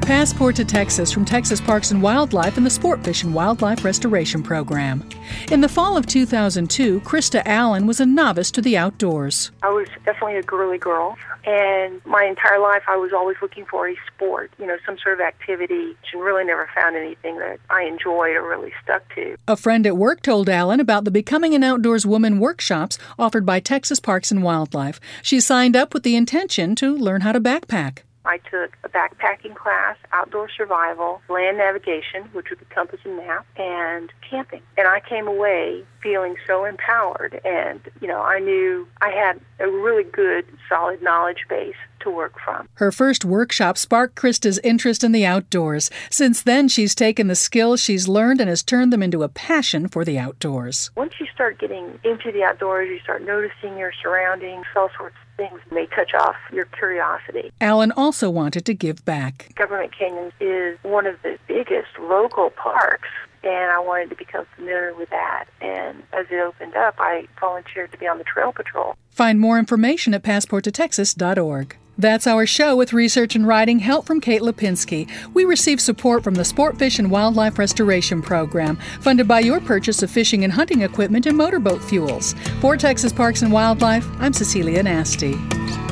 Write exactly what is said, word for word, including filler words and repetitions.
Passport to Texas from Texas Parks and Wildlife and the Sport Fish and Wildlife Restoration Program. In the fall of two thousand two, Krista Allen was a novice to the outdoors. I was definitely a girly girl, and my entire life I was always looking for a sport, you know, some sort of activity, and really never found anything that I enjoyed or really stuck to. A friend at work told Allen about the Becoming an Outdoors Woman workshops offered by Texas Parks and Wildlife. She signed up with the intention to learn how to backpack. I took a backpacking class, outdoor survival, land navigation, which was the compass and map, and camping. And I came away feeling so empowered, and, you know, I knew I had a really good, solid knowledge base to work from. Her first workshop sparked Krista's interest in the outdoors. Since then, she's taken the skills she's learned and has turned them into a passion for the outdoors. Once you start getting into the outdoors, you start noticing your surroundings, all sorts of things may touch off your curiosity. Allen also wanted to give back. Government Canyons is one of the biggest local parks, and I wanted to become familiar with that. And as it opened up, I volunteered to be on the trail patrol. Find more information at passport to texas dot org. That's our show with research and writing help from Kate Lipinski. We receive support from the Sport Fish and Wildlife Restoration Program, funded by your purchase of fishing and hunting equipment and motorboat fuels. For Texas Parks and Wildlife, I'm Cecilia Nasty.